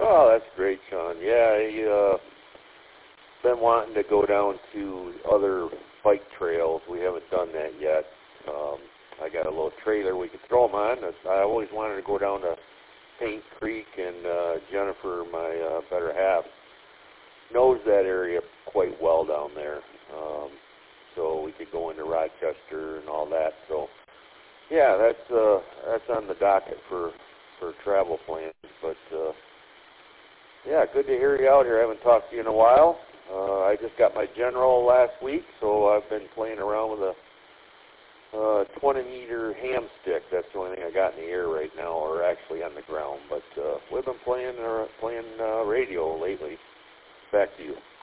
Oh, that's great, Sean. Yeah, I been wanting to go down to other bike trails. We haven't done that yet. I got a little trailer we could throw them on. I always wanted to go down to Paint Creek, and Jennifer, my better half, knows that area quite well down there. So we could go into Rochester and all that. So yeah, that's on the docket for travel plans. But yeah, good to hear you out here. I haven't talked to you in a while. I just got my general last week, so I've been playing around with a 20-meter ham stick. That's the only thing I got in the air right now, or actually on the ground. But we've been playing radio lately. Back to you.